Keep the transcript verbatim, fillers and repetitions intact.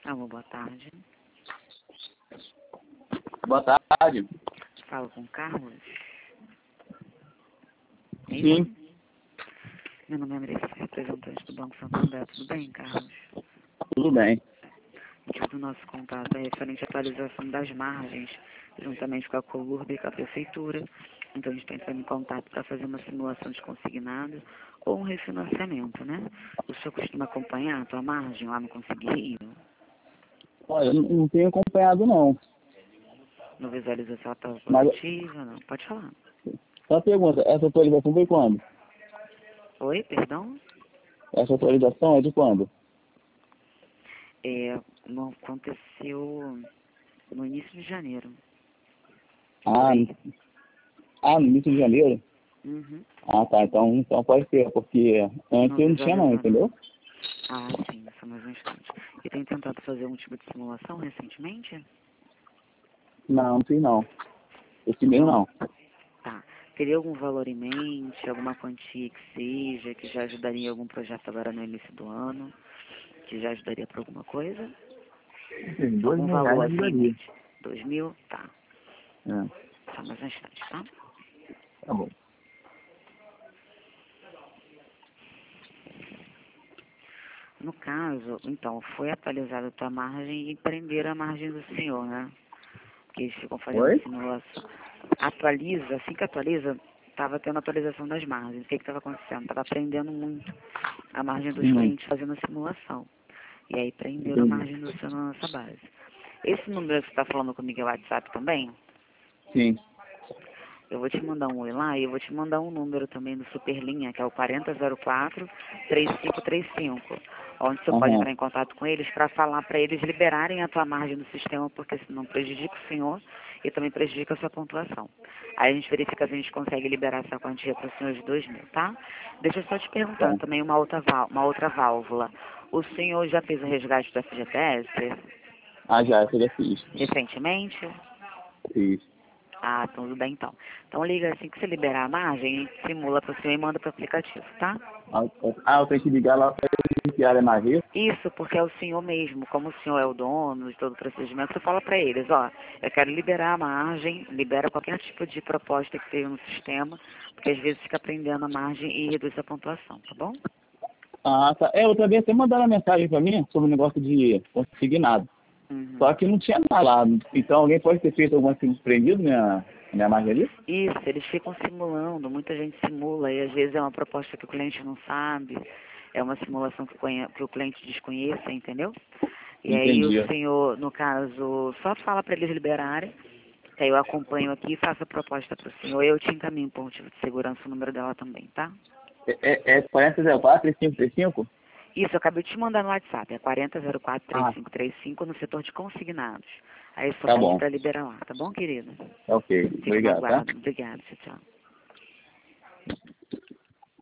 Alô, boa tarde. Boa tarde. Falo com o Carlos? É Sim. isso? Meu nome é Andressa, representante do Banco Santander. Tudo bem, Carlos? Tudo bem. O motivo do nosso contato é referente à atualização das margens, juntamente com a Colurb e com a Prefeitura. Então, a gente está entrando em contato para fazer uma simulação de consignado ou um refinanciamento, né? O senhor costuma acompanhar a tua margem lá no Consignio? Olha, eu não não tenho acompanhado, não. Não visualiza se ela estava Mas, positiva? Não. Pode falar. só uma pergunta, essa atualização foi quando? Oi, perdão? Essa atualização é de quando? É, não aconteceu no início de janeiro. Ah, Oi. ah, no início de janeiro? Uhum. Ah, tá. Então, então pode ser, porque antes Não eu não tinha, não, visualizou, não. entendeu? Ah, sim, só mais um instante. E tem tentado fazer um tipo de simulação recentemente? Não, não sei não. Esse mês Não. não. Tá. Teria algum valor em mente, alguma quantia que seja, que já ajudaria em algum projeto agora no início do ano? Que já ajudaria para alguma coisa? Sim, dois Algum mil reais valor assim em ajudaria. mente? Dois mil? Tá. É, Só mais um instante, tá? tá bom. No caso, então, foi atualizada a tua margem e prenderam a margem do senhor, né? Porque eles ficam fazendo Oi? simulação. Atualiza, assim que atualiza, estava tendo atualização das margens. O que estava acontecendo? Estava prendendo muito a margem dos Hum, clientes fazendo a simulação. E aí prenderam a entendi. margem do senhor na nossa base. Esse número que você está falando comigo é o WhatsApp também? Sim. Eu vou te mandar um oi lá e eu vou te mandar um número também do Superlinha, que é o quarenta zero quatro, três cinco três cinco, onde você pode Aham. entrar em contato com eles para falar para eles liberarem a tua margem do sistema, porque senão prejudica o senhor e também prejudica a sua pontuação. Aí a gente verifica se a gente consegue liberar essa quantia para o senhor de dois mil, tá? Deixa eu só te Tá. perguntar também uma outra, vál- uma outra válvula. O senhor já fez o resgate do F G T S Ah, já, eu já fiz. recentemente? Fiz. Ah, tudo bem então. Então liga assim que você liberar a margem, a gente simula para você e manda para o aplicativo, tá? Ah, ah, eu tenho que ligar lá para enviar a margem? Isso, porque é o senhor mesmo, como o senhor é o dono de todo o procedimento, você fala para eles, ó, eu quero liberar a margem, libera qualquer tipo de proposta que tenha no sistema, porque às vezes fica prendendo a margem e reduz a pontuação, tá bom? Ah, tá. É, outra vez até mandaram uma mensagem para mim sobre o negócio de consignado. Uhum. Só que não tinha nada lá. Então alguém pode ter feito algum assim prendido minha, minha margem ali? Isso, eles ficam simulando, muita gente simula e às vezes é uma proposta que o cliente não sabe, é uma simulação que, conhe- que o cliente desconheça, entendeu? E aí o Entendi. senhor, no caso, só fala para eles liberarem, que aí eu acompanho aqui e faço a proposta para o senhor. Eu te encaminho para o motivo de segurança o número dela também, tá? É, é, é quarenta zero quatro, três cinco três cinco? Isso, eu acabei de te mandar no WhatsApp, é quarenta zero quatro, três Ah, cinco três cinco no setor de consignados. Aí eu só tá pede bom. para liberar lá, tá bom, querido? Tá ok. Fica no Obrigado, tá? aguardo. Obrigada, tchau, tchau.